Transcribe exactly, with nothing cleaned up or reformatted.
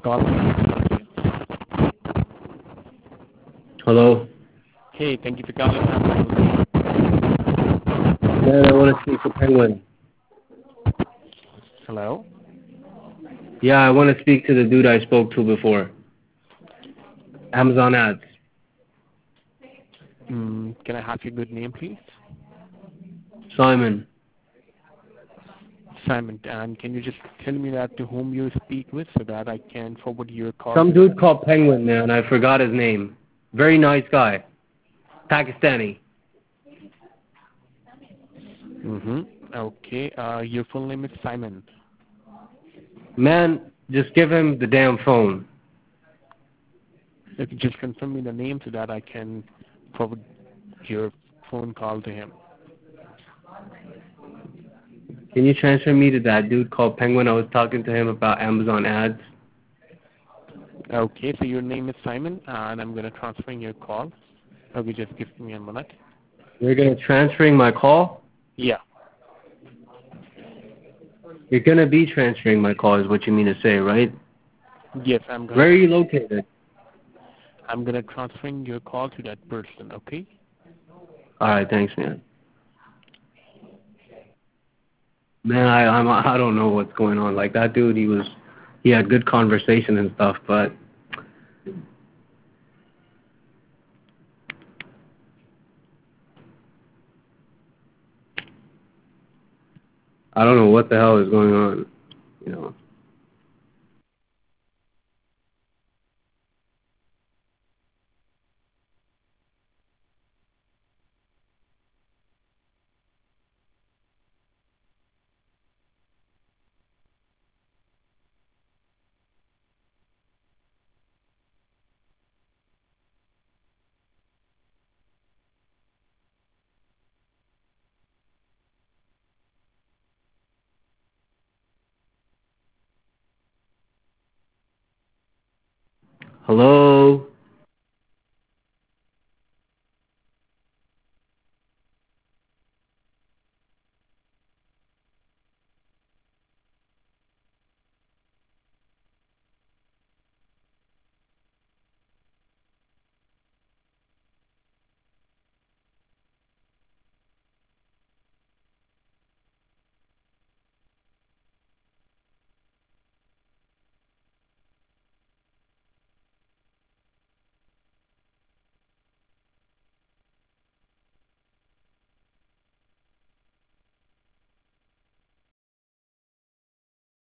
call. Hello? Hey, thank you for calling. How Man, I want to speak to Penguin. Hello? Yeah, I want to speak to the dude I spoke to before. Amazon ads. Mm, can I have your good name, please? Simon. Simon. And can you just tell me that to whom you speak with so that I can forward your call Some to them? dude called Penguin, man. I forgot his name. Very nice guy. Pakistani. Mm-hmm. Okay. Uh, your full name is Simon. Man, just give him the damn phone. If you just confirm me the name so that I can forward your phone call to him. Can you transfer me to that dude called Penguin? I was talking to him about Amazon ads. Okay, so your name is Simon, and I'm going to transfer your call. Okay, just give me a minute. You're going to transferring my call? Yeah. You're going to be transferring my call is what you mean to say, right? Yes, I'm going Where are to you located? I'm going to transferring your call to that person, okay? All right, thanks, man. Man, I I'm I don't know what's going on. Like that dude, he was he had good conversation and stuff, but I don't know what the hell is going on, you know. Hello.